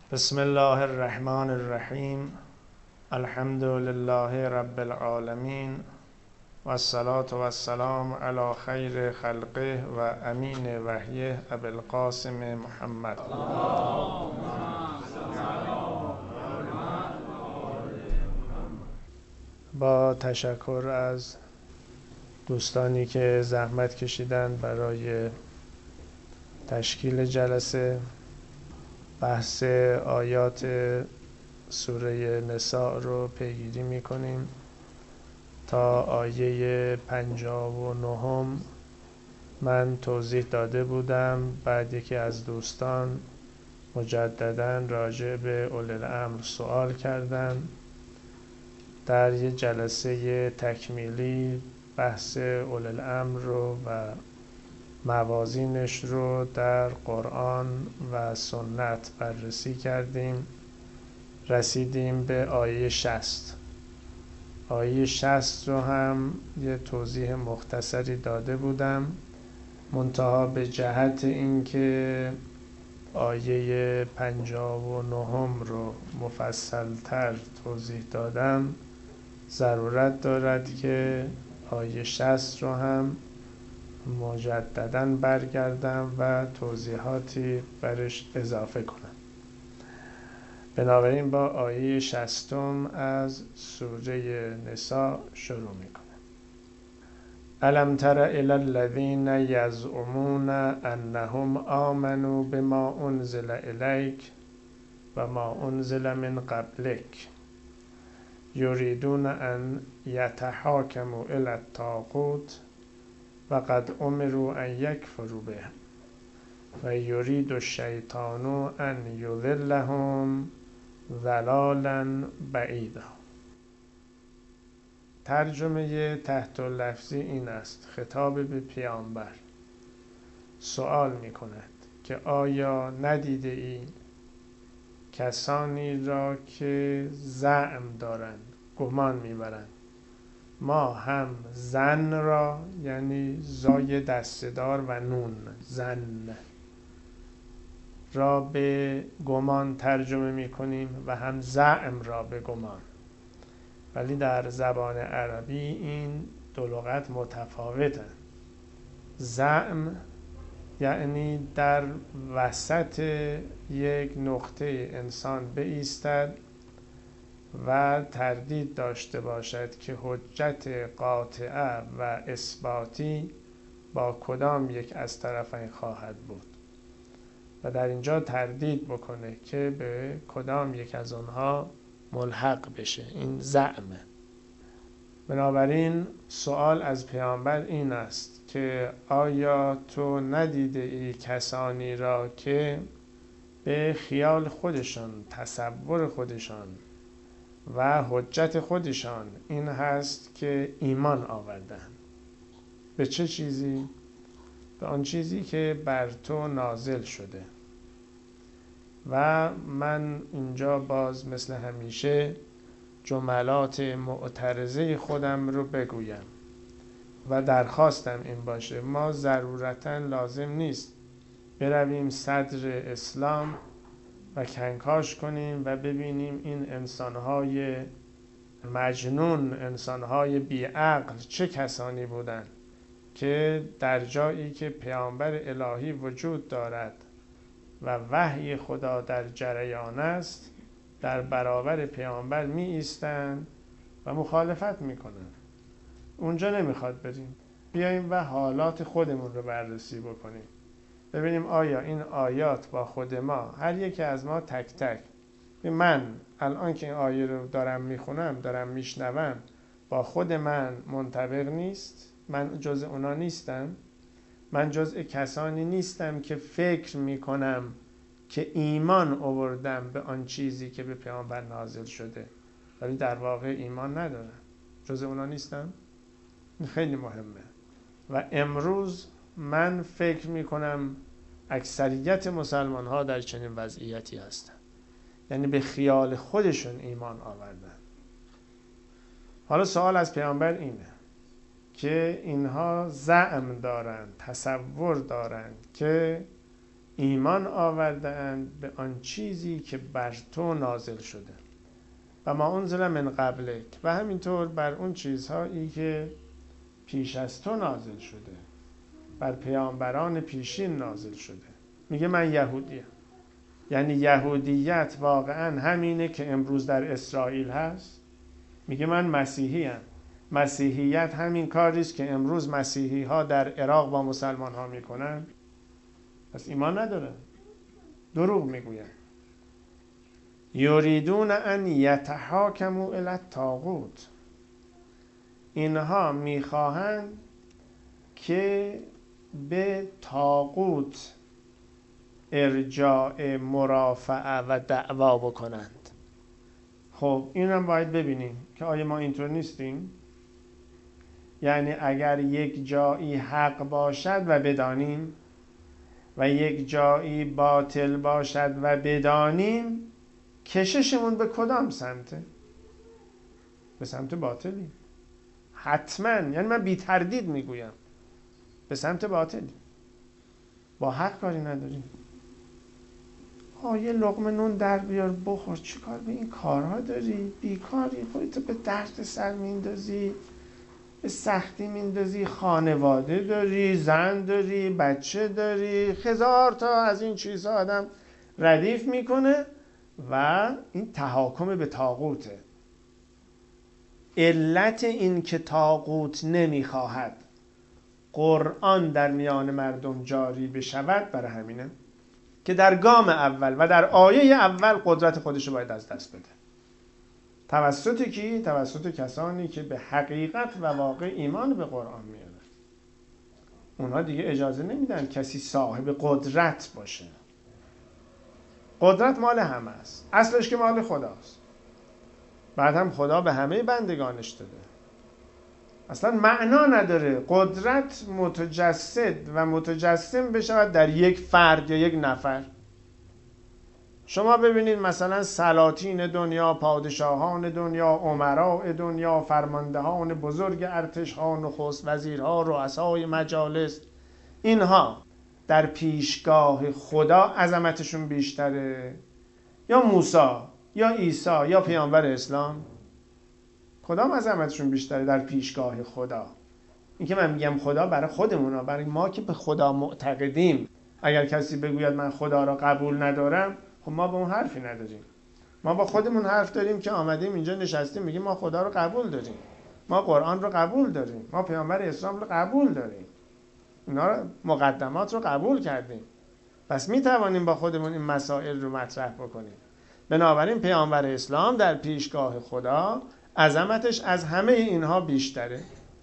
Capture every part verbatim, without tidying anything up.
بسم الله الرحمن الرحیم. الحمد لله رب العالمین و الصلاة و السلام علی خیر خلقه و امین وحیه ابی القاسم محمد. با تشکر از دوستانی که زحمت کشیدند برای تشکیل جلسه، بحث آیات سوره نساء رو پیگیری میکنیم تا آیه پنجاه و نهم. من توضیح داده بودم، بعد یکی از دوستان مجدداً راجع به اولی الامر سوال کردن. در یه جلسه تکمیلی بحث اولی الامر رو و موازینش رو در قرآن و سنت بررسی کردیم. رسیدیم به آیه شصت. آیه شصت رو هم یه توضیح مختصری داده بودم، منتها به جهت اینکه آیه پنجاه و نهم رو مفصل‌تر توضیح دادم، ضرورت دارد که آیه شصت رو هم مجدداً برگردم و توضیحاتی برش اضافه کنم. بنابراین با آیه شصتم از سوره نساء شروع میکنم. الم تر الی الذین یزعمون انهم آمنوا بما انزل الیک و ما انزل من قبلک یریدون ان یتحاکموا الی الطاغوت و قد امروا ان یکفروا به و یرید الشیطان ان یضلهم ضلالا بعیدا. ترجمه تحت لفظی این است: خطاب به پیامبر سوال می کند که آیا ندیده ای کسانی را که زعم دارند، گمان می برند ما هم زن را، یعنی زای دسته‌دار و نون، زن را به گمان ترجمه می کنیم و هم زعم را به گمان، ولی در زبان عربی این دو لغت متفاوتند. زعم یعنی در وسط یک نقطه انسان بایستد و تردید داشته باشد که حجت قاطعه و اثباتی با کدام یک از طرفین خواهد بود و در اینجا تردید بکنه که به کدام یک از آنها ملحق بشه. این زعمه. بنابراین سوال از پیامبر این است که آیا تو ندیده ای کسانی را که به خیال خودشان، تصور خودشان و حجت خودشان این هست که ایمان آوردن. به چه چیزی؟ به آن چیزی که بر تو نازل شده. و من اینجا باز مثل همیشه جملات معترضه خودم رو بگویم و درخواستم این باشه: ما ضرورتاً لازم نیست برویم صدر اسلام و کنکاش کنیم و ببینیم این انسانهای مجنون، انسانهای بیعقل چه کسانی بودند که در جایی که پیامبر الهی وجود دارد و وحی خدا در جریان است، در برابر پیامبر می ایستند و مخالفت می کنند. اونجا نمیخواد بریم. بیاییم و حالات خودمون رو بررسی بکنیم، ببینیم آیا این آیات با خود ما، هر یکی از ما تک تک، من الان که این آیه رو دارم میخونم، دارم میشنوم، با خود من منطبق نیست؟ من جز اونا نیستم؟ من جز کسانی نیستم که فکر میکنم که ایمان آوردم به آن چیزی که به پیامبر نازل شده ولی در واقع ایمان ندارم؟ جز اونا نیستم؟ این خیلی مهمه. و امروز من فکر میکنم اکثریت مسلمان ها در چنین وضعیتی هستن، یعنی به خیال خودشون ایمان آوردن. حالا سوال از پیامبر اینه که اینها زعم دارند، تصور دارند که ایمان آورده اند به آن چیزی که بر تو نازل شده و ما انزل من قبلک، و همینطور بر اون چیزهایی که پیش از تو نازل شده، بر پیامبران پیشین نازل شده. میگه من یهودیم. یعنی یهودیت واقعا همینه که امروز در اسرائیل هست. میگه من مسیحیم. مسیحیت همین کاریست که امروز مسیحی ها در عراق با مسلمان ها میکنن. پس ایمان ندارن، دروغ میگوین. یریدون ان یتحاکموا الی الطاغوت، اینها میخواهند که به طاغوت ارجاع مرافعه و دعوا بکنند. خب این هم باید ببینیم که آیا ما اینطور نیستیم؟ یعنی اگر یک جایی حق باشد و بدانیم و یک جایی باطل باشد و بدانیم، کششمون به کدام سمته؟ به سمت باطلی حتما. یعنی من بی تردید میگویم به سمت باطلی. با حق کاری نداریم. آه یه لقمه نون در بیار بخور، چی کار به این کارها داری؟ بیکاری، خودتو به درد سر میندازی، به سختی میندازی، خانواده داری، زن داری، بچه داری، هزار تا از این چیزها آدم ردیف میکنه و این تحاکم به طاغوته. علت این که طاغوت نمیخواهد قرآن در میان مردم جاری بشود برای همینه که در گام اول و در آیه اول قدرت خودش رو باید از دست بده. توسط کی؟ توسط کسانی که به حقیقت و واقع ایمان به قرآن میارن. اونها دیگه اجازه نمیدن کسی صاحب قدرت باشه. قدرت مال همه است، اصلش که مال خداست. بعد هم خدا به همه بندگانش داده. اصلا معنا نداره قدرت متجسد و متجسم بشود در یک فرد یا یک نفر. شما ببینید مثلا سلاطین دنیا، پادشاهان دنیا، امراء دنیا، فرماندهان بزرگ ارتشها، نخست وزیرها، رؤسای مجالس، اینها در پیشگاه خدا عظمتشون بیشتره یا موسی یا عیسی یا پیامبر اسلام؟ کدام عظمتشون بیشتره در پیشگاه خدا؟ این که من میگم خدا برای خودمون، برای ما که به خدا معتقدیم. اگر کسی بگوید من خدا را قبول ندارم، خب ما با اون حرفی نداریم. ما با خودمون حرف داریم که آمدیم اینجا نشستیم میگیم ما خدا رو قبول داریم، ما قرآن رو قبول داریم، ما پیامبر اسلام رو قبول داریم، اینا رو مقدمات رو قبول کردیم. پس میتوانیم با خودمون این مسائل رو مطرح بکنیم. بنابراین پیامبر اسلام در پیشگاه خدا عظمتش از همه اینها بیشتره.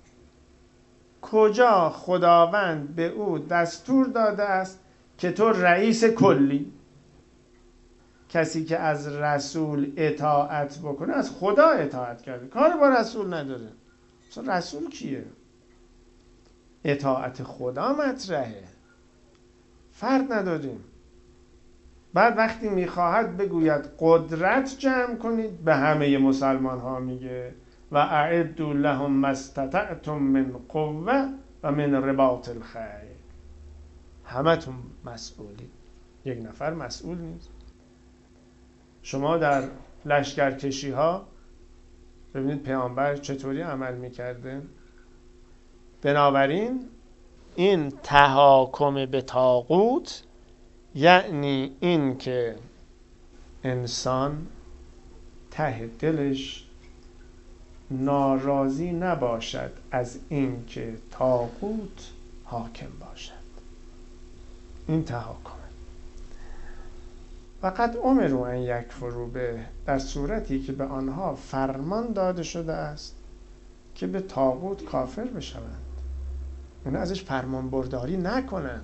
کجا خداوند به او دستور داده است که تو رئیس کلی، کسی که از رسول اطاعت بکنه از خدا اطاعت کرده، کار با رسول نداره. اصلا رسول کیه؟ اطاعت خدا مطرحه، فرق نداریم. بعد وقتی میخواهد بگوید قدرت جمع کنید، به همه مسلمان ها میگه و اعدوا لهم ما استطعتم من قوه و من رباط الخیل. همتون مسئولی، یک نفر مسئول نیست. شما در لشکرکشی ها ببینید پیامبر چطوری عمل میکرده. بنابراین این تحاکم به طاغوت یعنی این که انسان ته دلش ناراضی نباشد از این که طاغوت حاکم باشد. این تحاکم. فقط امروا ان یکفروا به، در صورتی که به آنها فرمان داده شده است که به طاغوت کافر بشوند، یعنی ازش فرمان برداری نکنند.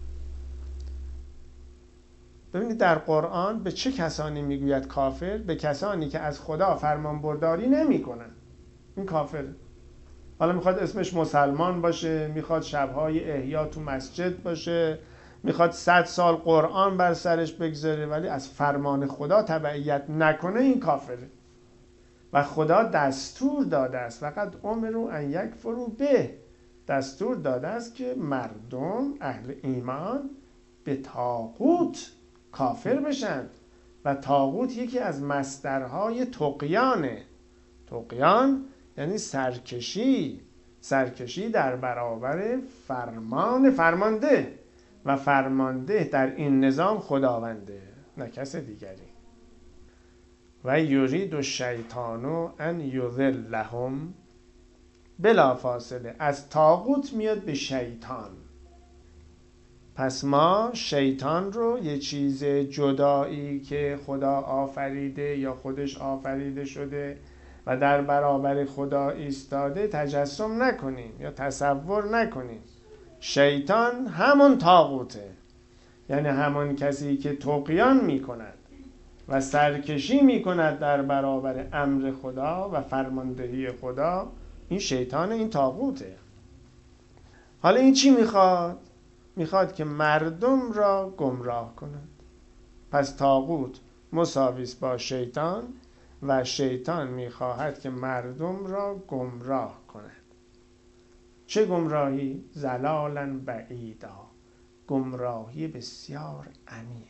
ببینید در قرآن به چه کسانی میگوید کافر؟ به کسانی که از خدا فرمان برداری نمی کنند. این کافر. حالا میخواد اسمش مسلمان باشه، میخواد شبهای احیا تو مسجد باشه، میخواد صد سال قرآن بر سرش بگذاره، ولی از فرمان خدا تبعیت نکنه، این کافره. و خدا دستور داده است فقط امروا ان یکفروا به، دستور داده است که مردم اهل ایمان به طاغوت کافر بشن. و طاغوت یکی از مصدرهای طغیانه. طغیان یعنی سرکشی، سرکشی در برابر فرمان فرمانده، و فرمانده در این نظام خداونده، نه کس دیگری. و یرید الشیطان ان یضلهم، بلا فاصله از طاغوت میاد به شیطان. پس ما شیطان رو یه چیز جدایی که خدا آفریده یا خودش آفریده شده و در برابر خدا ایستاده تجسم نکنیم یا تصور نکنیم. شیطان همون طاغوته، یعنی همون کسی که طغیان میکند و سرکشی میکند در برابر امر خدا و فرماندهی خدا. این شیطان، این طاغوته. حالا این چی میخواد؟ میخواد که مردم را گمراه کند. پس طاغوت مساویس با شیطان و شیطان میخواهد که مردم را گمراه کند. چه گمراهی؟ ضلالا بعیدا، گمراهی بسیار عمیق.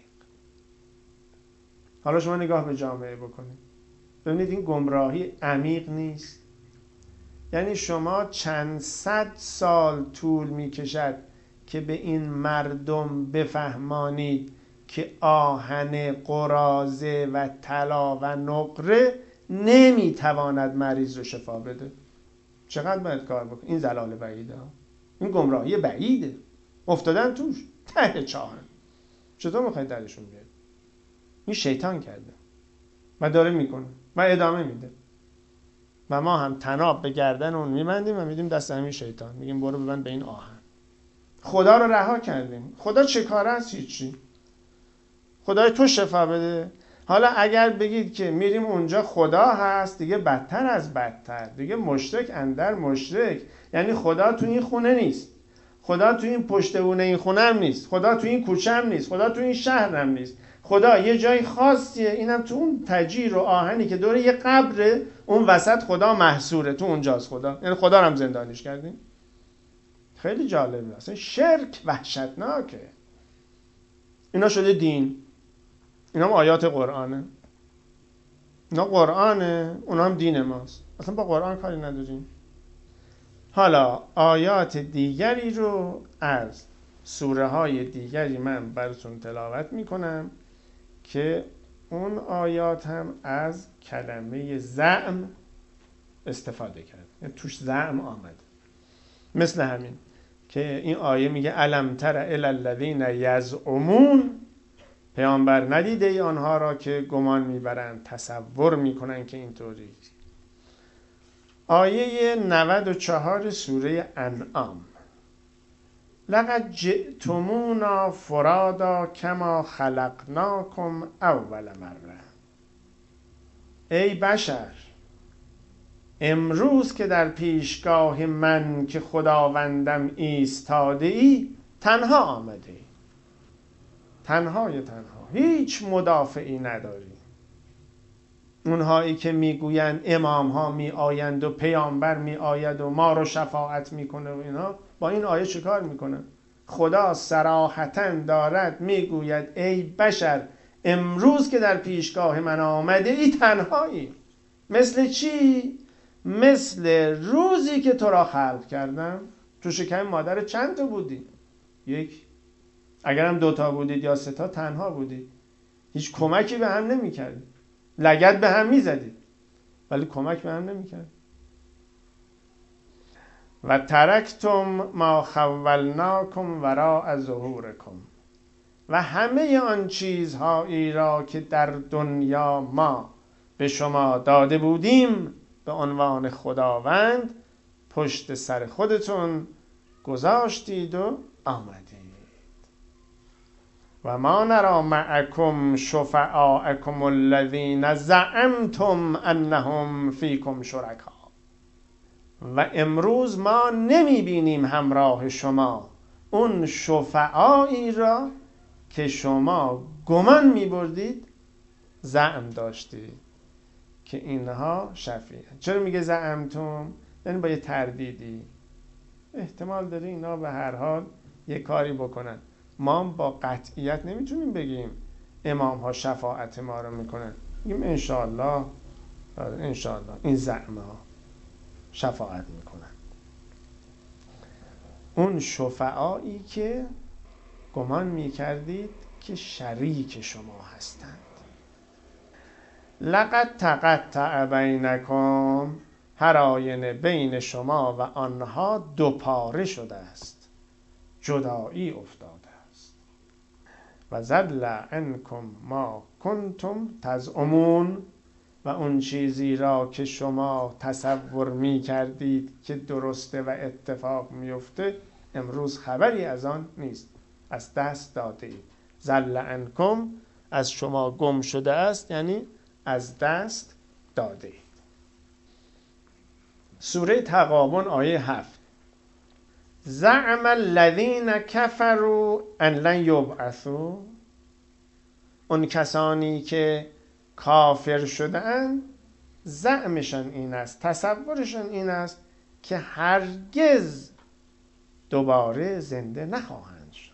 حالا شما نگاه به جامعه بکنید، ببینید این گمراهی عمیق نیست. یعنی شما چند صد سال طول میکشد که به این مردم بفهمانید که آهن قراضه و طلا و نقره نمیتواند مریض رو شفا بده. چقدر باید کار بکن؟ این ضلال بعیده، این گمراهی بعیده، افتادن توش، ته چاهن. چطور میخواید درشون بیاد؟ این شیطان کرده و داره میکنه و ادامه میده و ما هم طناب به گردن اون میبندیم و میدیم دست همین شیطان، میگیم برو ببند به این آهن. خدا رو رها کردیم. خدا چه کاره است؟ هیچی. خدای تو شفا بده. حالا اگر بگید که میریم اونجا خدا هست، دیگه بدتر از بدتر، دیگه مشرک اندر مشرک. یعنی خدا تو این خونه نیست، خدا تو این پشت بونه این خونه هم نیست، خدا تو این کوچه هم نیست، خدا تو این شهر هم نیست. خدا یه جای خاصیه، اینم تو اون تجیر و آهنی که دور یه قبره، اون وسط خدا محصوره، تو اونجاست خدا. یعنی خدا رو هم زندانیش کردیم. خیلی جالبه، اصلا شرک وحشتناکه. اینا شده دین، اینا هم آیات قرآنه، اینا قرآنه، اونا هم دین ماست. اصلا با قرآن کاری نداریم. حالا آیات دیگری رو از سوره های دیگری من براتون تلاوت میکنم که اون آیات هم از کلمه زعم استفاده کرد، یعنی توش زعم آمده. مثل همین که این آیه میگه الم تر الی الذین یزعمون، پیامبر ندیده ای آنها را که گمان میبرند، تصور میکنن که اینطوری. آیه نود و چهار سوره انعام، لقد جئتمونا فرادا کما خلقناکم اول مره. ای بشر، امروز که در پیشگاه من که خداوندم ایستاده ای، تنها آمده ای. تنهای تنها، هیچ مدافعی نداری. اونهایی که میگویند امام ها می آیند و پیامبر می آید و ما رو شفاعت میکنه و اینا، با این آیه چه کار میکنن؟ خدا صراحتاً دارد میگوید ای بشر، امروز که در پیشگاه من آمده ای تنهایی. مثل چی؟ مثل روزی که تو را خلق کردم. تو شکم مادر چند تا بودی؟ یک. اگرم دوتا بودید یا سه تا، تنها بودید، هیچ کمکی به هم نمی کردید. لگد به هم می زدید ولی کمک به هم نمی کرد. و ترکتم ما خولناکم وراء ظهورکم، و همه آن چیزهایی را که در دنیا ما به شما داده بودیم به عنوان خداوند، پشت سر خودتون گذاشتید و آمدید. و ما نرى معکم شفعاءکم الذین زعمتم انهم فیکم شرکا. و امروز ما نمی بینیم همراه شما اون شفعایی را که شما گمان می بردید، زعم داشتید که اینها شفیعه. چرا میگه زعمتم؟ یعنی با یه تردیدی، احتمال داره اینا به هر حال یه کاری بکنن. ما با قطعیت نمیتونیم بگیم امام ها شفاعت ما رو میکنن، میگیم انشاءالله انشاءالله این زعمه ها شفاعت میکنن. اون شفعایی که گمان میکردید که شریک شما هستند. لقد تقطع بینکم، هر آینه بین شما و آنها دو پاره شده است، جدایی افتاده است. و ضل عنکم ما کنتم تزعمون، و اون چیزی را که شما تصور می کردید که درسته و اتفاق میفته امروز خبری از آن نیست، از دست داده اید. ضل عنکم از شما گم شده است، یعنی از دست داده اید. سوره تغابن آیه هفت. زعم الذین کفروا ان لن یبعثوا، اون کسانی که کافر شده اند زعمشان این است، تصورشان این است که هرگز دوباره زنده نخواهند شد،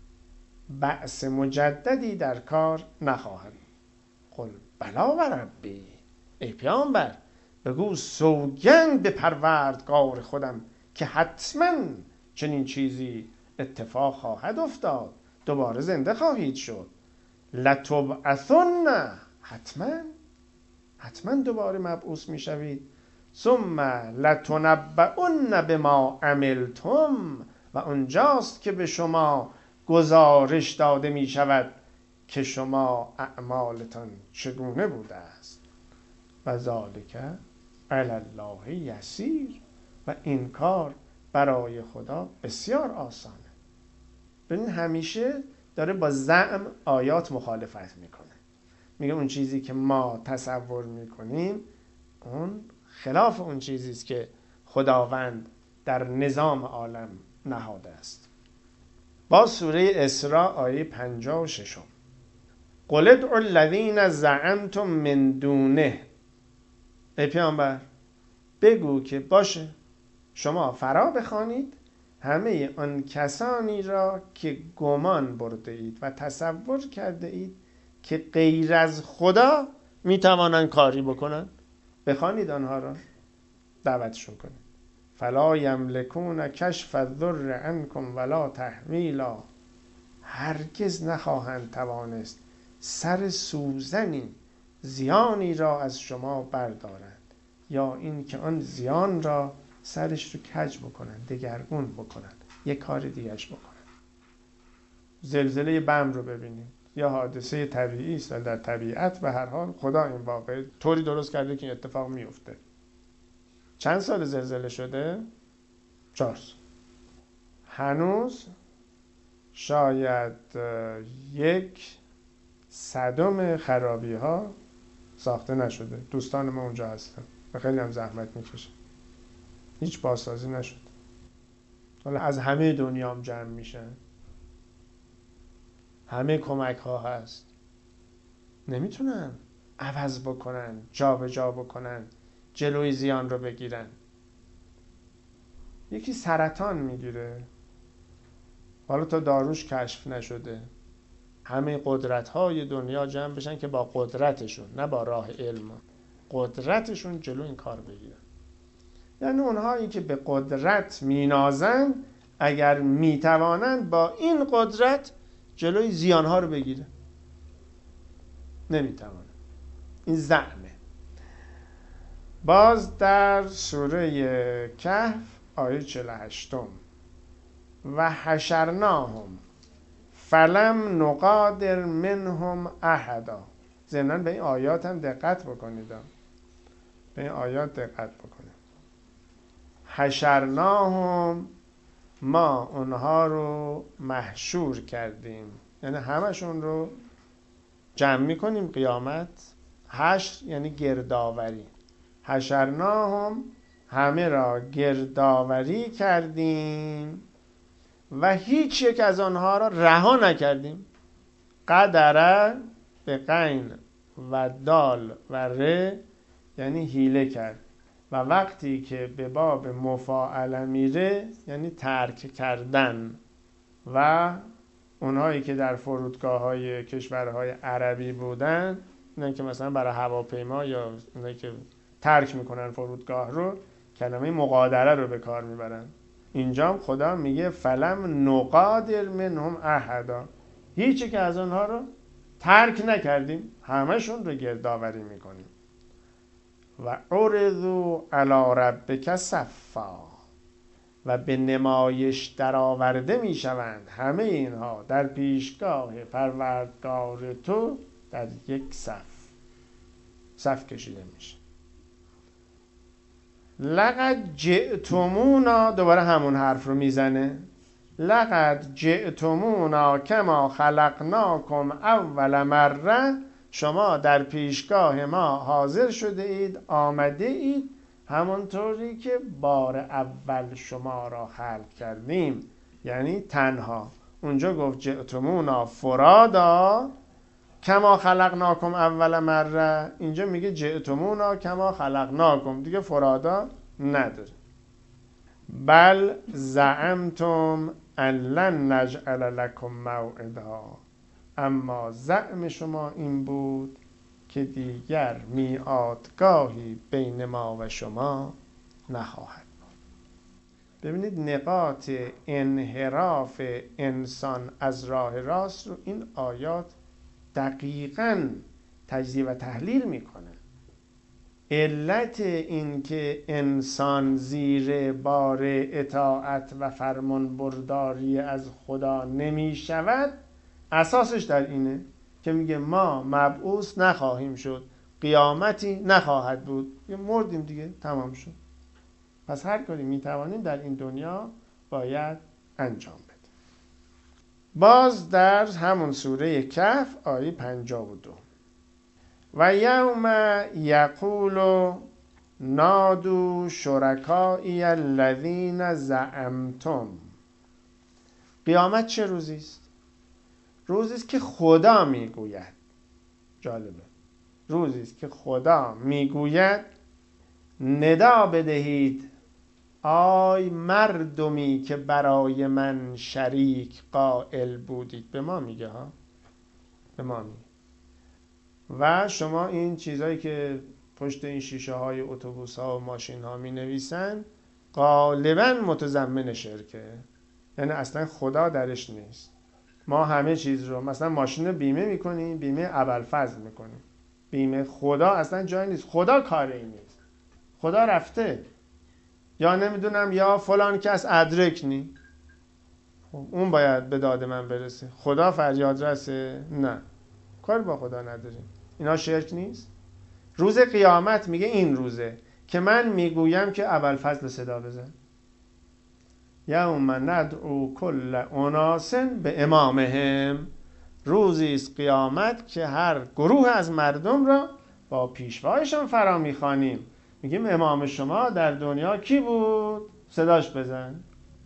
بعث مجددی در کار نخواهند. قل بلا و ربی، ای پیامبر بگو سوگند به پروردگار خودم که حتما چنین چیزی اتفاق خواهد افتاد، دوباره زنده خواهید شد. لتبعثن، حتما حتما دوباره مبعوث میشوید. ثم لتنبؤن بما عملتم، و اونجاست که به شما گزارش داده می شود که شما اعمالتان چگونه بوده است. و ذالک علی الله یسیر، و این کار برای خدا بسیار آسانه. ببین همیشه داره با زعم آیات مخالفت میکنه، میگه اون چیزی که ما تصور میکنیم اون خلاف اون چیزی است که خداوند در نظام عالم نهاده است. با سوره اسراء آیه پنجاه و شش. قل ادعوا الذین زعمتم من دونه، ای پیامبر بگو که باشه شما فرا بخوانید همه آن کسانی را که گمان برده اید و تصور کرده اید که غیر از خدا میتوانند کاری بکنند، بخوانید آنها را، دعوتشون کنید. فلا یملکون کشف الضر عنکم ولا تحویلا، هرگز نخواهند توانست سر سوزنی زیانی را از شما بردارند، یا این که آن زیان را سرش رو کج بکنند، دگرگون بکنند، یک کار دیگرش بکنند. زلزله بم رو ببینید، یا حادثه طبیعی است و در طبیعت به هر حال خدا این واقعه طوری درست کرده که این اتفاق میفته. چند سال زلزله شده؟ چهار سال. هنوز شاید یک صدم خرابی ها ساخته نشده. دوستان ما اونجا هستن و خیلی هم زحمت میکشن، هیچ بازسازی نشد. حالا از همه دنیا هم جمع میشن، همه کمک ها هست، نمیتونن عوض بکنن، جا به جا بکنن، جلوی زیان رو بگیرن. یکی سرطان میگیره، حالا تا داروش کشف نشده، همه قدرت های دنیا جمع بشن که با قدرتشون، نه با راه علم، قدرتشون جلو این کار بگیرن. یعنی اونهایی که به قدرت مینازن اگر میتوانند با این قدرت جلوی زیانها رو بگیرن، نمیتوانند. این زعمه. باز در سوره کهف آیه چهل و هشت، و حشرناهم فلم نقادر منهم احدا. ضمناً به این آیات هم دقت بکنید، به این آیات دقت بکنید. حشرناهم، ما اونها رو محشور کردیم، یعنی همشون رو جمع میکنیم قیامت. حشر یعنی گردآوری. حشرناهم، همه را گردآوری کردیم و هیچ یک از آنها را رها نکردیم. قدره به قین و دال و ر یعنی حیله کرد، و وقتی که به باب مفاعله میره یعنی ترک کردن، و اونهایی که در فرودگاه‌های کشورهای عربی بودن، اونایی که مثلا برای هواپیما یا اونایی که ترک میکنن فرودگاه رو، کلمه مغادره رو به کار میبرن. اینجا خدا میگه فلم نقادر منهم احدا، هیچی که از اونها رو ترک نکردیم، همشون رو گردآوری میکنیم. و عرضوا علی ربک صفا، و به نمایش درآورده میشوند همه اینها در پیشگاه پروردگار تو در یک صف، صف کشیده میشه. لقد جئتمونا، دوباره همون حرف رو میزنه، لقد جئتمونا کما خلقناکم اول مره، شما در پیشگاه ما حاضر شده اید، آمده اید همونطوری که بار اول شما را خلق کردیم، یعنی تنها. اونجا گفت جئتمونا فرادا کما خلقناکم اول مره، اینجا میگه جئتمونا کما خلقناکم، دیگه فرادا نداره. بل زعمتم ان لن نجعل لکم موعدا، اما زعم شما این بود که دیگر میعادگاهی بین ما و شما نخواهد بود. ببینید نقاط انحراف انسان از راه راست رو این آیات دقیقاً تجزیه و تحلیل میکنه. علت این که انسان زیر بار اطاعت و فرمان برداری از خدا نمی شود، اساسش در اینه که میگه ما مبعوث نخواهیم شد، قیامتی نخواهد بود، یه مردیم دیگه، تمام شد. پس هر کاری میتوانیم در این دنیا باید انجام بدیم. باز در همون سوره کهف آیه پنجاه و دو، و یوم یقول نادو شرکایی الذین زعمتم. قیامت چه روزی است؟ روزی است که خدا میگوید. جالبه، روزی است که خدا میگوید ندا بدهید آی مردمی که برای من شریک قائل بودید. به ما میگه ها، به ما میگه. و شما این چیزایی که پشت این شیشه های اتوبوس ها و ماشین ها می نویسن غالبا متضمن شرکه، یعنی اصلا خدا درش نیست. ما همه چیز رو مثلا ماشین رو بیمه میکنیم، بیمه ابوالفضل میکنیم، بیمه خدا اصلا جای نیست، خدا کاری نیست، خدا رفته، یا نمیدونم یا فلان کس ادرک نی، اون باید به داد من برسه، خدا فریاد رسه، نه، کار با خدا نداریم. اینا شرک نیست؟ روز قیامت میگه این روزه که من میگویم که ابوالفضل صدا بزن. یوم ندعو کل اناس به امامهم، روزی است قیامت که هر گروه از مردم را با پیشوایشان فرا میخوانیم، میگیم امام شما در دنیا کی بود؟ صداش بزن.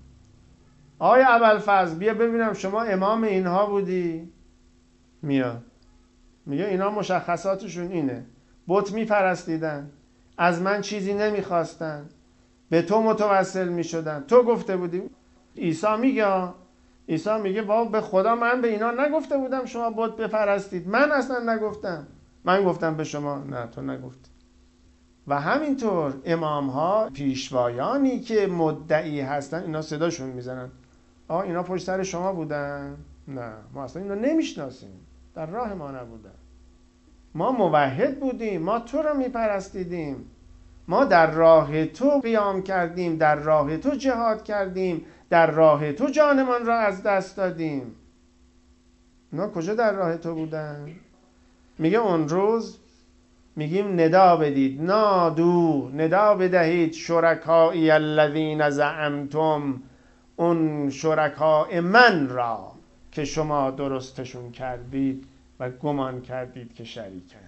آیا ابوالفضل بیا ببینم شما امام اینها بودی؟ میاد میگه اینا مشخصاتشون اینه، بت میپرستیدن، از من چیزی نمیخواستن، به تو متوسل میشدن، تو گفته بودی. عیسی میگه عیسی میگه بابا به خدا من به اینا نگفته بودم شما بت بپرستید، من اصلا نگفتم، من گفتم به شما نه تو نگفتی. و همینطور امام ها، پیشوایانی که مدعی هستن، اینا صداشون میزنن آه اینا پشت سر شما بودن؟ نه، ما اصلا اینا نمیشناسیم، در راه ما نبودن، ما موحد بودیم، ما تو رو میپرستیدیم، ما در راه تو قیام کردیم، در راه تو جهاد کردیم، در راه تو جانمان را از دست دادیم. اونا کجا در راه تو بودن؟ میگه اون روز میگیم ندا بدید، نادو، ندا بدهید شرکایی الذین زعمتم، اون شرکای من را که شما درستشون کردید و گمان کردید که شریکند.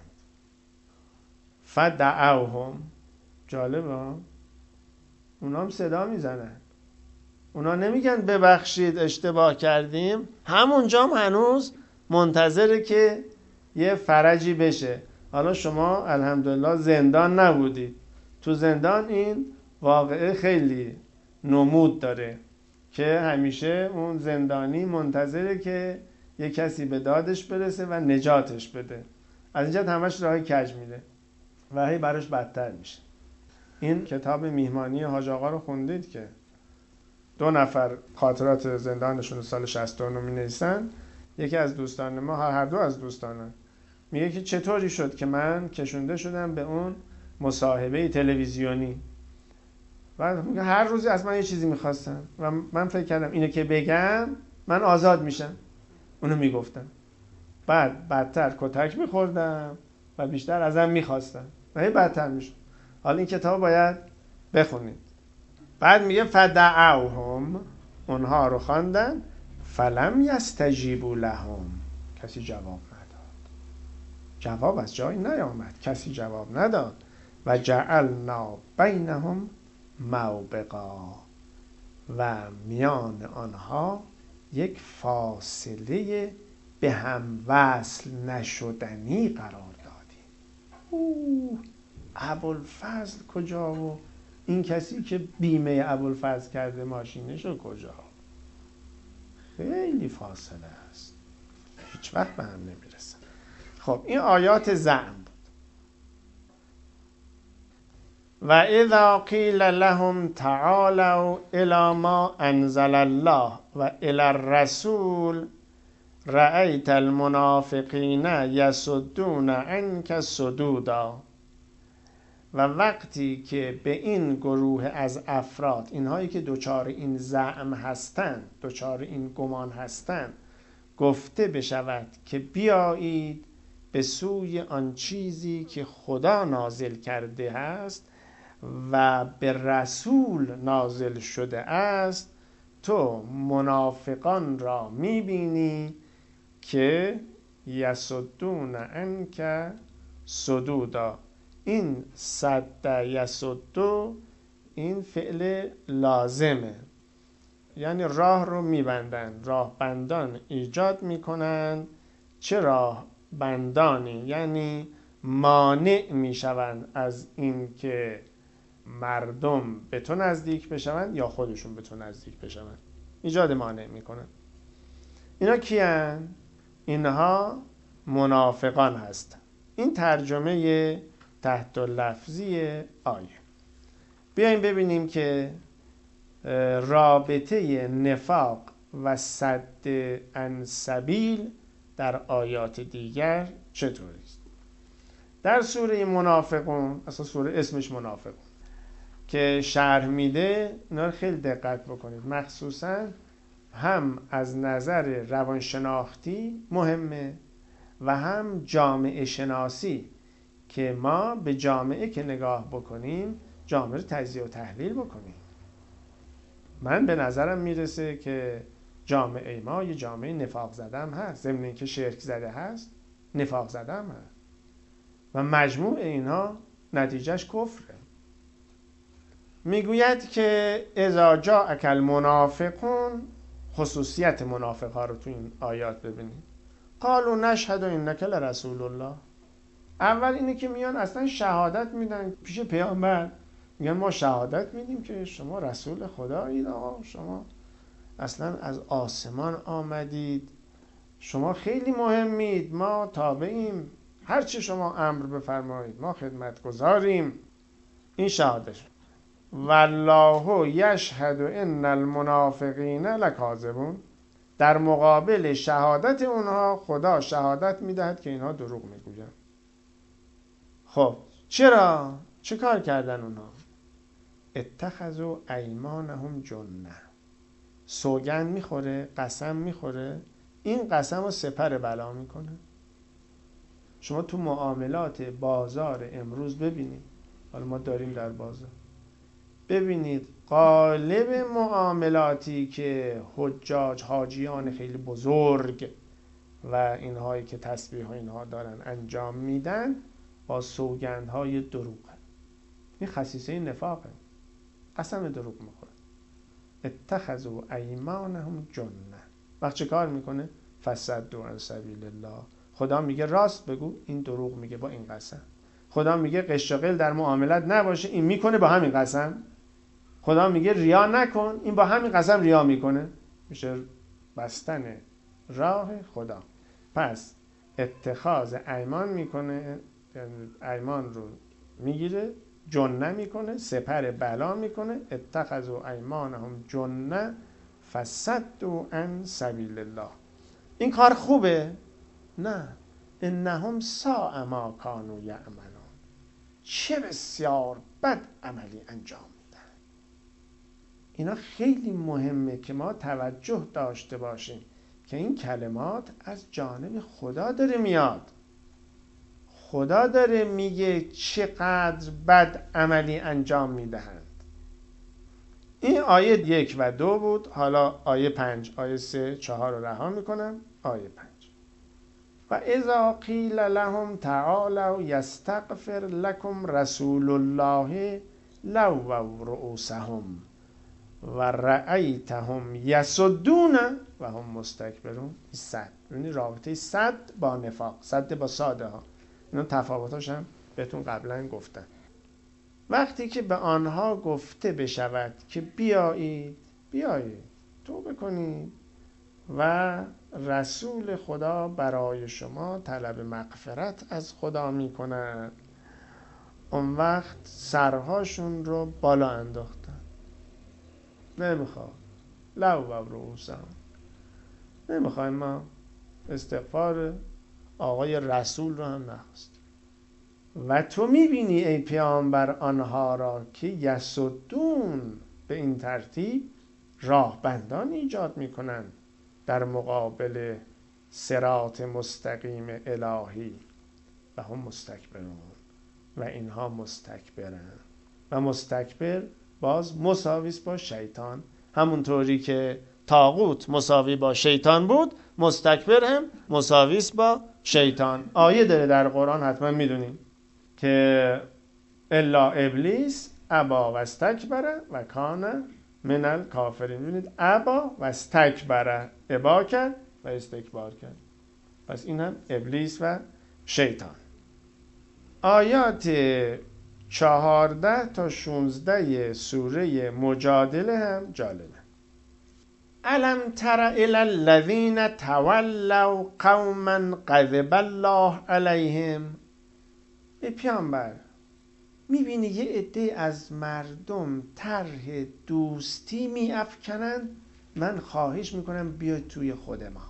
فدعوهم، جالبه، اونا هم صدا میزنن، اونا نمیگن ببخشید اشتباه کردیم، همونجا هم هنوز منتظره که یه فرجی بشه. حالا شما الحمدلله زندان نبودید، تو زندان این واقعه خیلی نمود داره. که همیشه اون زندانی منتظره که یه کسی به دادش برسه و نجاتش بده. از اینجا همش راه کج میره و هی براش بدتر میشه. این کتاب میهمانی حاج آقا رو خوندید که دو نفر خاطرات زندانشون رو سال شصت و نه می نویسن. یکی از دوستان ما، هر دو از دوستانم، میگه که چطوری شد که من کشونده شدم به اون مصاحبه تلویزیونی و میگه هر روزی از من یه چیزی میخواستن و من فکر کردم اینو که بگم من آزاد میشم. اونو میگفتم، بعد بدتر کتک میخوردم و بیشتر ازم میخواستن و هی بدتر میشد. حالا این کتاب باید بخونید. بعد میگه فدعوهم، اونها رو خواندن، فلم یستجیبوا لهم، کسی جواب نداد. جواب از جایی نیامد، کسی جواب نداد. و جعلنا بینهم موبقا، و میان آنها یک فاصله به هم وصل نشدنی قرار دادیم. اوه، ابوالفضل کجا و این کسی که بیمه ابوالفضل کرده ماشینشو کجا؟ خیلی فاصله است، هیچ وقت به هم نمیرسن. خب این آیات زعم بود. و اذا قیل لهم تعالوا الی ما انزل الله و الی الرسول رأیت المنافقین یصدون عنک صدودا. و وقتی که به این گروه از افراد، اینهایی که دوچار این زعم هستند، دوچار این گمان هستند، گفته بشود که بیایید به سوی آن چیزی که خدا نازل کرده است و به رسول نازل شده است، تو منافقان را میبینی که یصدون عنک صدودا. این صد یصدو این فعل لازمه، یعنی راه رو میبندن، راه بندان ایجاد میکنن. چه راه بندانی؟ یعنی مانع میشوند از این که مردم به تو نزدیک بشوند یا خودشون به تو نزدیک بشوند، ایجاد مانع میکنن. اینا کیان؟ اینها منافقان هستند. این ترجمه تحت لفظی آیه. بیایم ببینیم که رابطه نفاق و صد عن سبیل در آیات دیگر چطوری است. در سوره منافقون، اصلا سوره اسمش منافقون که شرح میده، اینا رو خیلی دقت بکنید، مخصوصا هم از نظر روانشناختی مهمه و هم جامعه شناسی، که ما به جامعه که نگاه بکنیم جامعه رو تجزیه و تحلیل بکنیم. من به نظرم میرسه که جامعه ما یه جامعه نفاق زده هم هست، ضمن اینکه شرک زده هست نفاق زده هم هست و مجموع اینها نتیجهش کفره. میگوید که اذا جاءک المنافقون، خصوصیت منافق ها رو تو این آیات ببینید. قالوا نشهد انک لرسول الله. اول اینه که میان اصلا شهادت میدن پیش پیامبر، میگن ما شهادت میدیم که شما رسول خدایید، آقا شما اصلا از آسمان آمدید، شما خیلی مهمید، ما تابعیم، هرچی شما امر بفرمایید ما خدمتگزاریم. این شهادت. والله یشهد ان المنافقین لکاذبون. در مقابل شهادت اونها خدا شهادت میدهد که اینها دروغ میگوین. خب چرا؟ چه کار کردن اونها؟ اتخذوا ایمانهم جنه. سوگند میخوره، قسم میخوره، این قسم رو سپر بلا میکنه. شما تو معاملات بازار امروز ببینید، حالا ما داریم در بازار، ببینید غالب معاملاتی که حجاج، حاجیان خیلی بزرگ و اینهایی که تسبیح ها اینها دارن انجام میدن با سوگندهای دروغ. این خصیصه نفاقه، قسم دروغ میخوره. اتخذوا ایمانهم جنه. وقت چه کار میکنه؟ فصدوا عن سبیل الله. خدا میگه راست بگو، این دروغ میگه با این قسم. خدا میگه قش و قل در معاملت نباشه، این میکنه با همین قسم. خدا میگه ریا نکن، این با همین قسم ریا میکنه، میشه بستن راه خدا. پس اتخاذ ایمان میکنه، ایمان رو میگیره، جنه میکنه، سپر بلا میکنه. اتخذوا ایمانهم جنه فصدوا عن سبیل الله. این کار خوبه؟ نه. انهم ساء ما کانوا یعملون. چه بسیار بد عملی انجام میدن. اینا خیلی مهمه که ما توجه داشته باشیم که این کلمات از جانب خدا داره میاد. خدا داره میگه چقدر بد عملی انجام میدهند. این آیه یک و دو بود. حالا آیه پنج، آیه سه، چهار رو رها میکنم. آیه پنج: و اذا قیل لهم تعالوا یستغفر لكم رسول الله لووا رؤوسهم و رأیتهم یصدون و هم مستکبرون. صد، یعنی رابطه صد با نفاق، صد با ساده ها. اینا تفاوتاش هم بهتون قبلا گفتم. وقتی که به آنها گفته بشود که بیایید بیایید توبه کنید و رسول خدا برای شما طلب مغفرت از خدا می کند، اون وقت سرهاشون رو بالا انداختن. نمیخواد. لو و رؤوسهم. نمیخوایم، ما استغفار آقای رسول رو هم نخواست. و تو میبینی ای پیامبر آنها را که یصدون، به این ترتیب راهبندان ایجاد میکنن در مقابل صراط مستقیم الهی و هم مستکبرون و اینها مستکبرن. و مستکبر باز مساویس با شیطان. همونطوری که طاغوت مساوی با شیطان بود، مستکبر هم مساویس با شیطان. آیه داره در قرآن، حتما میدونیم که الا ابلیس ابا و استکبر و کان من الکافرین. می‌بینید ابا و استکبر، ابا کرد و استکبار کرد. پس این هم ابلیس و شیطان. آیات چهارده تا شانزده سوره مجادله هم جالبه. الم تر الی الذین تولوا قوما غضب الله علیهم. ای پیامبر، میبینی یه عده از مردم طرح دوستی میافکنن. من خواهش میکنم بیاید توی خود ما.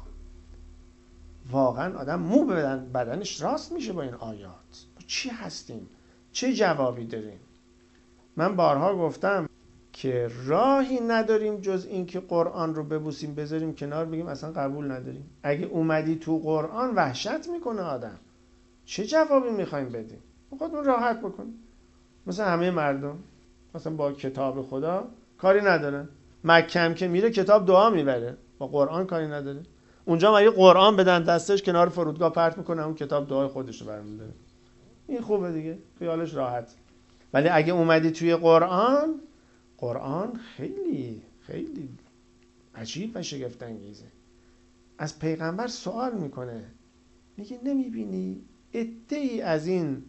واقعا آدم مو بدن بدنش راست میشه با این آیات. چی هستیم؟ چه جوابی داریم؟ من بارها گفتم که راهی نداریم جز این که قرآن رو ببوسیم بذاریم کنار، بگیم اصلا قبول نداریم. اگه اومدی تو قرآن وحشت میکنه آدم. چه جوابی میخوایم بدیم؟ خودمون راحت بکنیم. مثلا همه مردم مثلا با کتاب خدا کاری ندارن. مکه هم که میره کتاب دعا میبره، با قرآن کاری نداره. اونجا مگه قرآن بدن دستش کنار فرودگاه پرت میکنه، اون کتاب دعای خودش رو برمی‌داره. این خوبه دیگه، خیالش راحت. ولی اگه اومدی توی قرآن، قرآن خیلی خیلی عجیب و شگفت انگیزه. از پیغمبر سوال میکنه، میگه نمیبینی عده‌ای از این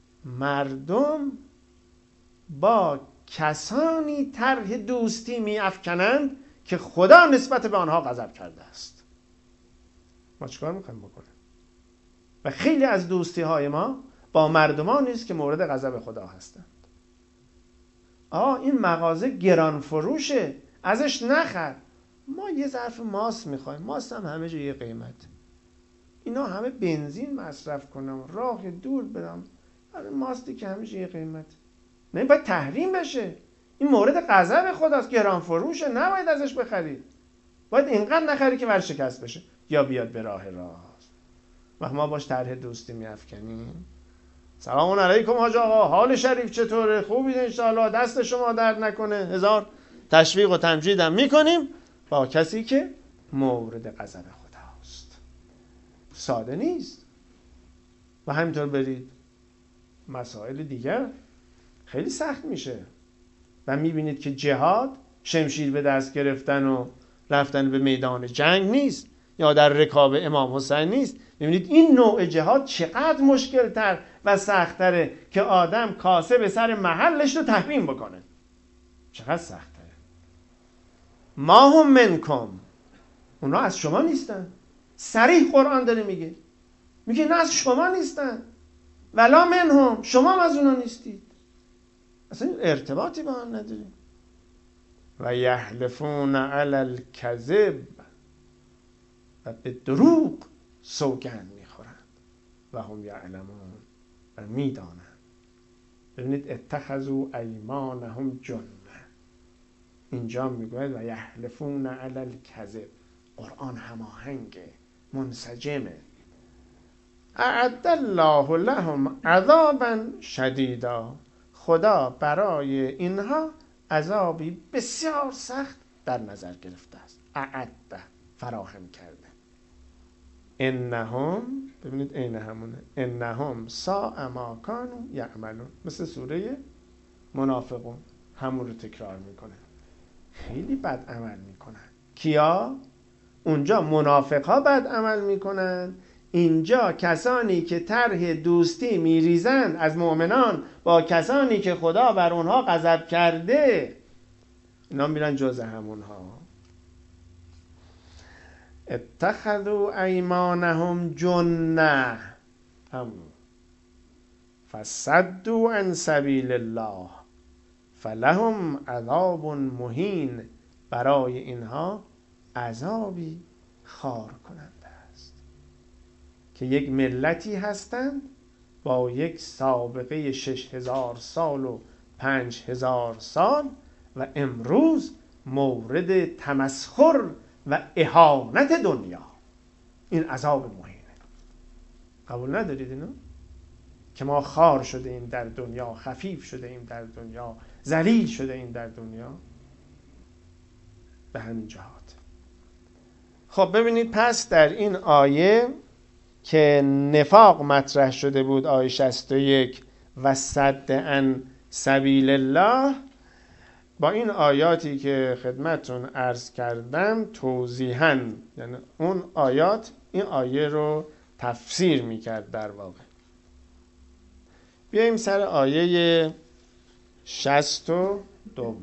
مردم با کسانی طرح دوستی میافکنند که خدا نسبت به آنها غضب کرده است. ما چیکار میخوایم بکنیم؟ و خیلی از دوستی های ما با مردمانی است که مورد غضب خدا هستند. آه این مغازه گران فروشه، ازش نخر. ما یه ظرف ماست میخوایم، ماست هم همه جا یه قیمت. اینا همه بنزین مصرف کنم، راه دور برم، ماستی که همه جا یه قیمت. نه، باید تحریم بشه. این مورد غضب خداست، گران فروشه، نباید ازش بخرید. باید اینقدر نخری که ورشکست بشه یا بیاد به راه راست. و ما باش طرح دوستی میافکنیم. سلام علیکم حاج آقا، حال شریف چطوره؟ خوبید انشاءالله، دست شما درد نکنه. هزار تشویق و تمجیدم میکنیم با کسی که مورد غضب خداست. ساده نیست. و همینطور برید مسائل دیگر خیلی سخت میشه. و میبینید که جهاد شمشیر به دست گرفتن و رفتن به میدان جنگ نیست، یا در رکاب امام حسین نیست. میبینید این نوع جهاد چقدر مشکلتر و سخت‌تره که آدم کاسه به سر محلش رو تحریم بکنه. چقدر سخته. ما هم منکم، اونا از شما نیستن. صریح قرآن داره میگه، میگه نه از شما نیستن، ولا منهم، شما هم از اونا نیستید. اصلا ارتباطی با هم نداریم. و یحلفون علی الکذب، و به دروغ سوگند میخورند. و هم یعلمون، و میدانند. ببینید اتخذوا ایمانهم جنه، اینجا میگوید و یحلفون علی الکذب. قرآن هماهنگه، منسجمه. اعد الله لهم عذابا شدیدا، خدا برای اینها عذابی بسیار سخت در نظر گرفته است. اعد، فراهم کرده. انهم، ببینید عین همونه، انهم ساء ما کانوا یعملون. مثل سوره منافقون همون رو تکرار میکنه. خیلی بد عمل میکنن. کیا؟ اونجا منافقا بد عمل میکنن، اینجا کسانی که طرح دوستی میریزند از مؤمنان با کسانی که خدا بر اونها غضب کرده، اینا میرن جز همونها. اتخذوا ایمانهم جنه، همون فصدوا عن سبیل الله فلهم عذاب مهین. برای اینها عذابی خار کننده است. که یک ملتی هستند با یک سابقه شش هزار سال و پنج هزار سال و امروز مورد تمسخر و اهانت دنیا. این عذاب مهینه. قبول ندارید اینو؟ که ما خار شده ایم در دنیا، خفیف شده ایم در دنیا، ذلیل شده ایم در دنیا. به همین جهات. خب ببینید پس در این آیه که نفاق مطرح شده بود، آیه شصت و یک، و صد عن سبیل الله، با این آیاتی که خدمتتون عرض کردم توضیحاً، یعنی اون آیات این آیه رو تفسیر میکرد در واقع. بیاییم سر آیه شصت و دو.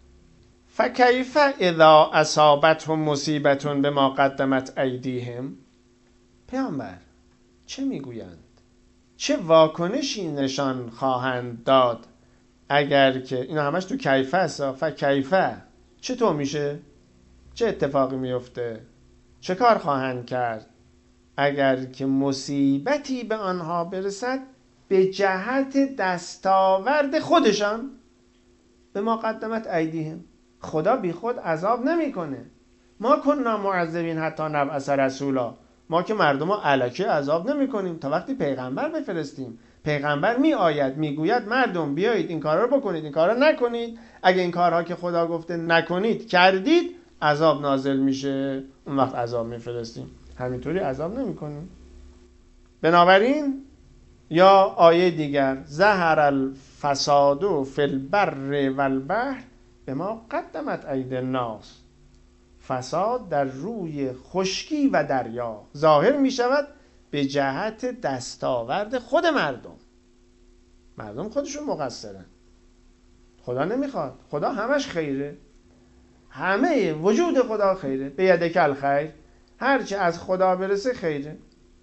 فکیف اذا اصابتهم مصیبة بما قدمت ایدیهم. پیامبر چه میگویند؟ چه واکنشی نشان خواهند داد اگر که، اینا همش تو کیفه است، فکیفه چطور میشه؟ چه اتفاقی میفته؟ چه کار خواهند کرد اگر که مصیبتی به آنها برسد به جهت دستاورد خودشان؟ به ما قدمت ایدیهم، خدا بی خود عذاب نمیکنه. ما کننا معذبین حتی نبعث رسولا، ما که مردم رو الکی عذاب نمی کنیم تا وقتی پیغمبر بفرستیم. پیغمبر می آید می گوید مردم بیایید این کارا رو بکنید، این کارا نکنید. اگه این کارها که خدا گفته نکنید کردید، عذاب نازل میشه، اون وقت عذاب میفرستیم. همینطوری عذاب نمی کنیم. بنابراین یا آیه دیگر، ظهر الفساد فی البر والبحر بما قدمت ایدی الناس. فساد در روی خشکی و دریا ظاهر می شود به جهت دستاورد خود مردم. مردم خودشون مقصرن، خدا نمیخواد. خدا همش خیره، همه وجود خدا خیره. به یدک الخیر، هرچی از خدا برسه خیره.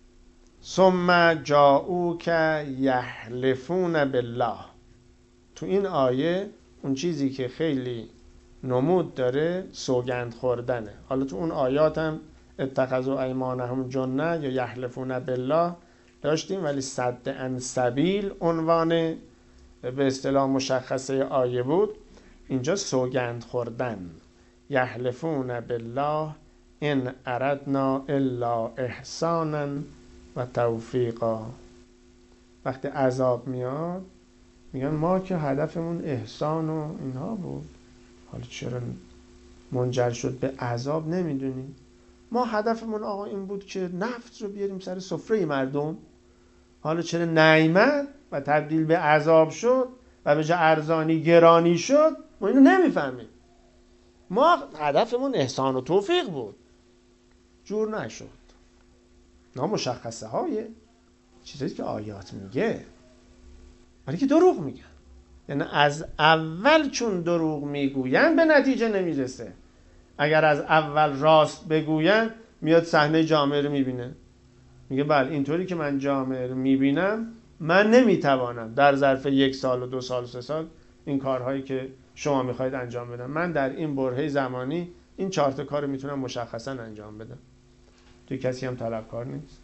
ثم جاءوک یحلفون بالله. تو این آیه اون چیزی که خیلی نمود داره سوگند خوردنه. حالا تو اون آیات هم اتخذوا ایمانهم جنه یا یحلفون بالله داشتیم، ولی صد عن سبیل عنوان به اصطلاح مشخصه آیه بود. اینجا سوگند خوردن. یحلفون بالله ان اردنا الا احسانا و توفیقا. وقتی عذاب میاد میگن ما که هدفمون احسان و اینها بود، حالا چرا منجر شد به عذاب نمیدونیم. ما هدفمون آقا این بود که نفت رو بیاریم سر سفره مردم، حالا چرا نعمت و تبدیل به عذاب شد و به جای ارزانی گرانی شد، ما اینو نمیفهمیم. ما هدفمون احسان و توفیق بود، جور نشد. نه مشخصه های چیزایی که آیات میگه، ولی که دروغ میگن. یعنی از اول چون دروغ میگوین به نتیجه نمیرسه. اگر از اول راست بگوین میاد صحنه جامعه رو میبینه، میگه بله اینطوری که من جامعه رو میبینم من نمیتوانم در ظرف یک سال و دو سال و سه سال این کارهایی که شما میخواید انجام بدم. من در این برهه زمانی این چهار تا کار رو میتونم مشخصا انجام بدم. توی کسی هم طلبکار نیست.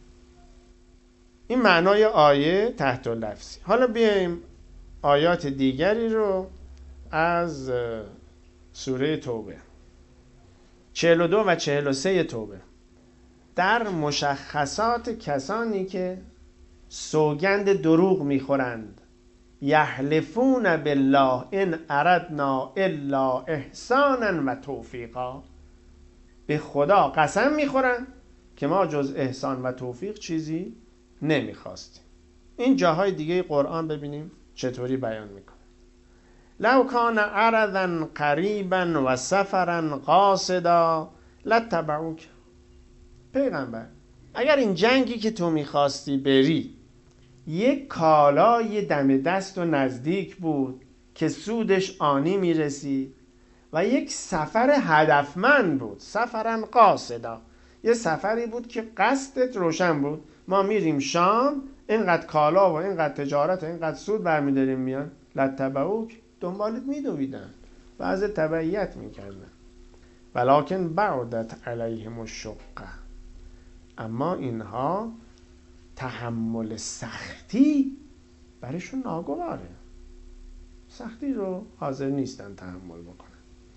این معنای آیه تحت اللفظی. حالا بیایم آیات دیگری رو از سوره توبه چهل و دو و چهل و سه توبه در مشخصات کسانی که سوگند دروغ میخورند، یحلفون بالله ان اردنا الا احسانا و توفیقا، به خدا قسم میخورن که ما جز احسان و توفیق چیزی نمیخواستیم. این جاهای دیگه قرآن ببینیم چطوری بیان میکنه. لو کان عرضا قریبا و سفرا قاصدا لاتبعوک. پیغمبر اگر این جنگی که تو میخواستی بری یک کالای دم دست و نزدیک بود که سودش آنی میرسید و یک سفر هدفمند بود، سفرا قاصدا، یه سفری بود که قصدت روشن بود، ما میریم شام، اینقدر کالا و اینقدر تجارت و اینقدر سود برمیداریم میان، لاتبعوک، دنبالت میدویدن و از تبعیت میکردن. ولکن بعدت علیهم الشقه، اما اینها تحمل سختی برشون ناگواره، سختی رو حاضر نیستن تحمل بکنن.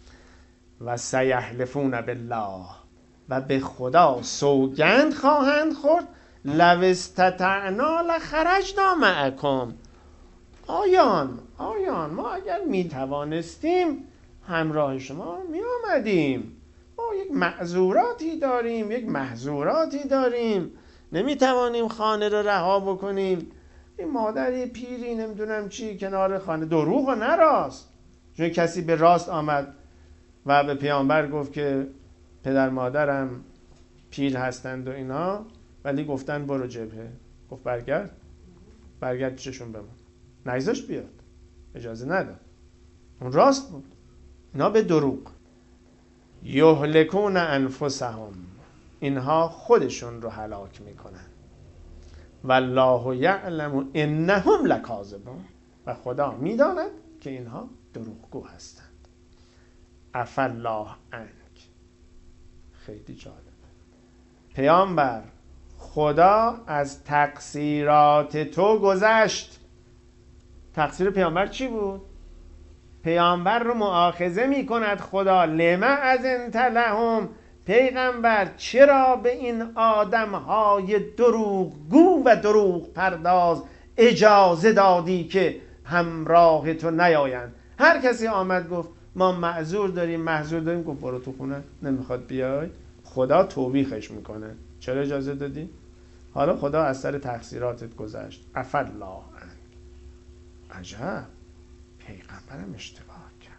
و سیحلفون بالله، و به خدا سوگند خواهند خورد، لو استطعنا لخرجنا معکم، آیان آیان ما اگر می توانستیم همراه شما می آمدیم، ما یک معذوراتی داریم، یک محظوراتی داریم، نمی توانیم خانه رو رها بکنیم، این مادری پیری نمیدونم چی کنار خانه، دروغ و نراست. چون کسی به راست آمد و به پیامبر گفت که پدر مادرم پیر هستند و اینا، ولی گفتن برو جبهه، گفت برگرد برگرد پیششون بمون، نگذاشت بیاد، اجازه نداد، اون راست بود. اینا به دروغ. یهلکون انفسهم، اینها خودشون رو هلاک میکنن. والله یعلم انهم لکاذبون، و خدا میداند که اینها دروغگو هستند. عفی الله عنک. خیلی جالبه. پیامبر خدا از تقصیرات تو گذشت. تقصیر پیامبر چی بود؟ پیامبر رو مؤاخذه می کند خدا. لما اذنت لهم، پیغمبر چرا به این آدمهای دروغگو و دروغ پرداز اجازه دادی که همراه تو نیایند؟ هر کسی آمد گفت ما معذور داریم معذور داریم، گفت برو تو خونه، نمیخواد بیای، خدا توبیخش میکنه. چرا اجازه دادی؟ حالا خدا از سر تقصیراتت گذشت. عفی الله عنک. عجب، پیغمبرم اشتباه کرد.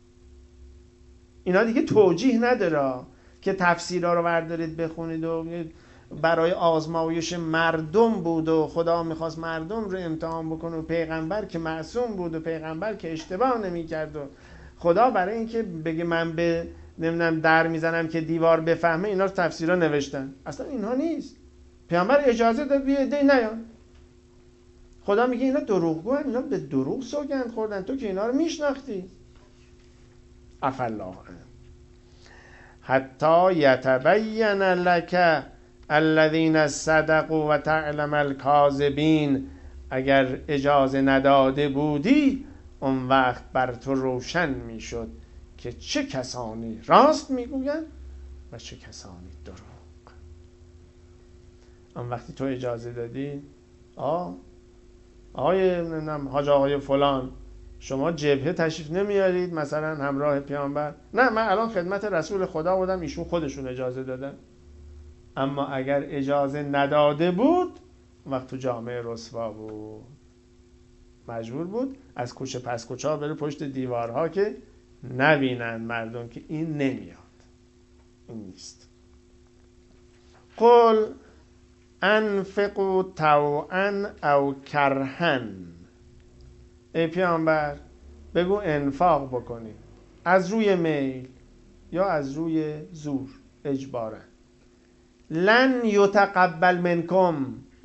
اینا دیگه توجیه نداره که تفسیرها رو بردارید بخونید و برای آزمایش مردم بود و خدا میخواست مردم رو امتحان بکنه و پیغمبر که معصوم بود و پیغمبر که اشتباه نمیکرد و خدا برای اینکه بگه من به نمیدونم در میزنم که دیوار بفهمه اینا رو تفسیرها نوشتن. اصلا اینها نیست. پیغمبر اجازه داد بیه دی نیان. خدا میگه اینا دروغگو هستند، اینا به دروغ سوگند خوردن، تو که اینا رو میشناختی. عفی الله عنک. حتی یتبین لک الذین صدقوا و تعلم الکاذبین، اگر اجازه نداده بودی اون وقت بر تو روشن میشد که چه کسانی راست میگویند و چه کسانی دروغ. اون وقتی تو اجازه دادی، آه آقای نمیدونم حاج آقای فلان شما جبهه تشریف نمیارید مثلا همراه پیامبر؟ نه، من الان خدمت رسول خدا بودم، ایشون خودشون اجازه دادن. اما اگر اجازه نداده بود وقت تو جامعه رسوا بود، مجبور بود از کوچه پس کوچه ها بره پشت دیوارها که نبینن مردم که این نمیاد، این نیست. قل انفقوا طوعا او کرها، ای پیامبر بگو انفاق بکنید از روی میل یا از روی زور اجبارا. لن یتقبل منکم،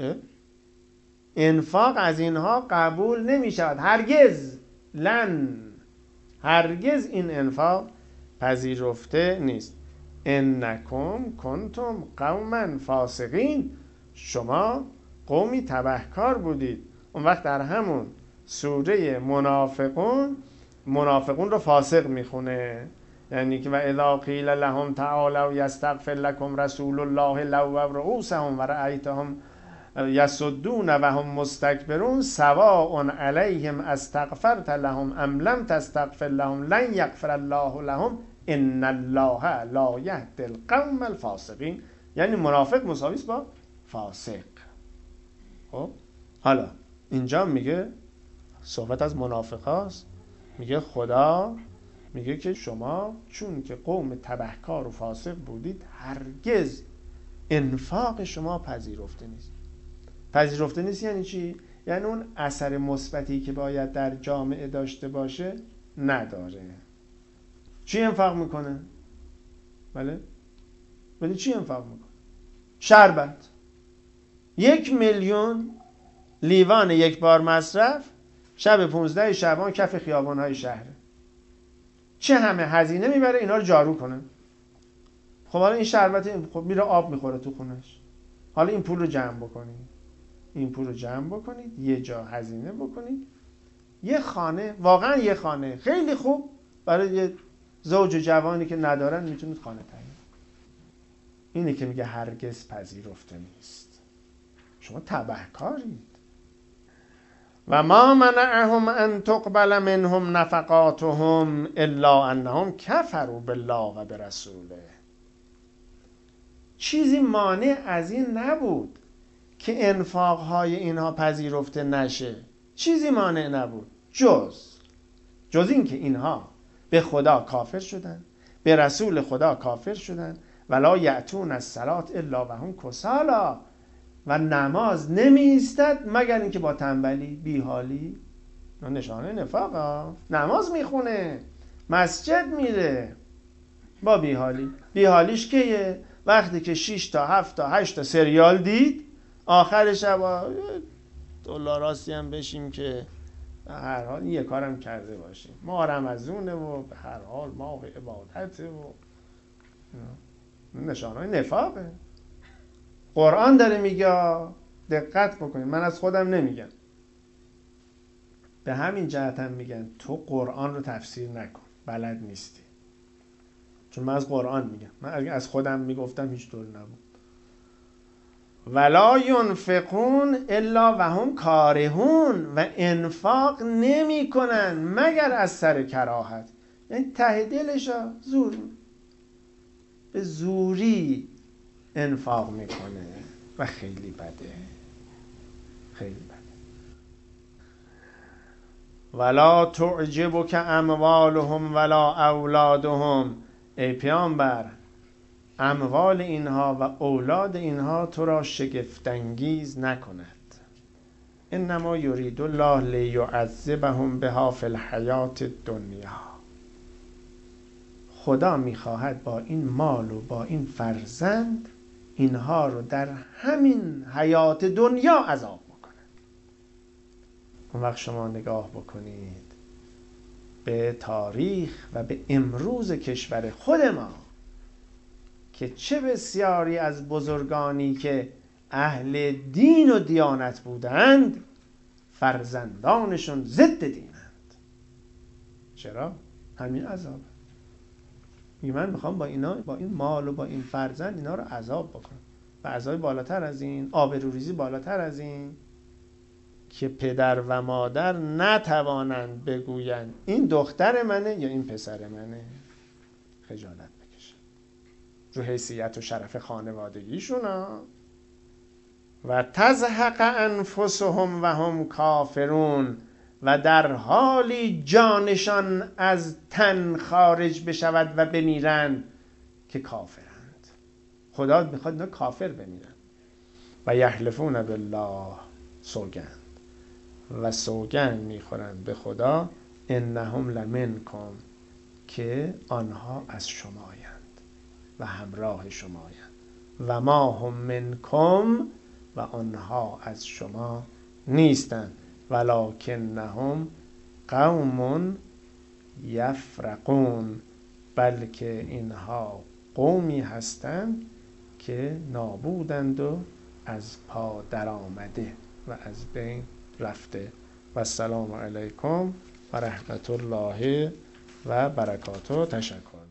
انفاق از اینها قبول نمی شود هرگز. لن، هرگز این انفاق پذیرفته نیست. انکم کنتم قوما فاسقین، شما قومی تبهکار بودید. اون وقت در همون سوره منافقون، منافقون رو فاسق میخونه، یعنی که و اذا قیل لهم تعالوا یستغفر لكم رسول الله لووا رؤوسهم و رأیتهم یصدون و هم مستکبرون سواء علیهم استغفرت لهم ام لم تستغفر لهم لن یغفر الله لهم ان الله لا یهدی القوم الفاسقین. یعنی منافق مساوی است با فاسق. خب حالا اینجا میگه صحبت از منافق هاست، میگه خدا میگه که شما چون که قوم تبهکار و فاسق بودید هرگز انفاق شما پذیرفته نیست. پذیرفته نیست یعنی چی؟ یعنی اون اثر مثبتی که باید در جامعه داشته باشه نداره. چی انفاق میکنه؟ بله؟ ولی چی انفاق میکنه؟ شربت. یک میلیون لیوان یک بار مصرف شب پونزده شعبان کف خیابان‌های شهر. چه همه هزینه میبره اینا رو جارو کنه. خب حالا این شربت خب میره آب میخوره تو خونش. حالا این پول رو جمع بکنید. این پول رو جمع بکنید، یه جا هزینه بکنید، یه خانه، واقعا یه خانه خیلی خوب برای یه زوج جوانی که ندارن میتونید خانه تهیه. اینه که میگه هرگز پذیرفته نیست. شما تبهکارید. و ما منعهم ان تقبل منهم نفقاتهم الا انهم کفروا بالله و برسوله. چیزی مانع از این نبود که انفاقهای اینها پذیرفته نشه. چیزی مانع نبود جز جز این که اینها به خدا کافر شدن، به رسول خدا کافر شدن. ولا یأتون الصلاة الا وهم کسالی، و نماز نمی ایستد مگر اینکه با تنبلی، بیحالی. نشانه نفاقه. نماز میخونه، مسجد میره، با بیحالی. بیحالیش کیه؟ وقتی که شش تا هفت تا هشت تا سریال دید، آخر شب دلاراستی هم بشیم که به هر حال یه کارم کرده باشیم، ما رمضونه و به هر حال ماه عبادته و نشانه نفاقه. قرآن داره میگه، دقت بکنید، من از خودم نمیگم. به همین جهت هم میگن تو قرآن رو تفسیر نکن، بلد نیستی. چون من از قرآن میگم، من اگه از خودم میگفتم هیچ طور نبود. ولا ینفقون الا وهم کارهون، و انفاق نمی کنن مگر از سر کراهت. یعنی ته دلشا زور، به زوری انفاق میکنه و خیلی بده، خیلی بده. ولا تعجبک اموالهم ولا اولادهم، ای پیامبر اموال اینها و اولاد اینها تو را شگفت‌انگیز نکند. انما یرید الله لیعذبهم بها فی الحیات الدنیا. خدا میخواهد با این مال و با این فرزند اینها رو در همین حیات دنیا عذاب بکنه. اون وقت شما نگاه بکنید به تاریخ و به امروز کشور خود ما که چه بسیاری از بزرگانی که اهل دین و دیانت بودند فرزندانشون ضد دینند. چرا؟ همین عذاب. میگه من میخوام با اینا، با این مال و با این فرزند اینا رو عذاب بکنم. و عذاب بالاتر از این، آبروریزی بالاتر از این، که پدر و مادر نتوانند بگویند این دختر منه یا این پسر منه، خجالت بکشن رو حیثیت و شرف خانوادگیشون ها. و تزهق انفسهم و هم کافرون، و در حالی جانشان از تن خارج بشود و بمیرند که کافرند. خدا میخواد اینا کافر بمیرن. و یحلفون بالله، سوگند و سوگند میخورند به خدا انهم لمنکم، که آنها از شمایند و همراه شمایند. و ما هم منکم، و آنها از شما نیستند. ولکنهم قوم یفرقون، بلکه اینها قومی هستند که نابودند و از پا در آمده و از بین رفته. و السلام علیکم و رحمت الله و برکاته. تشکر.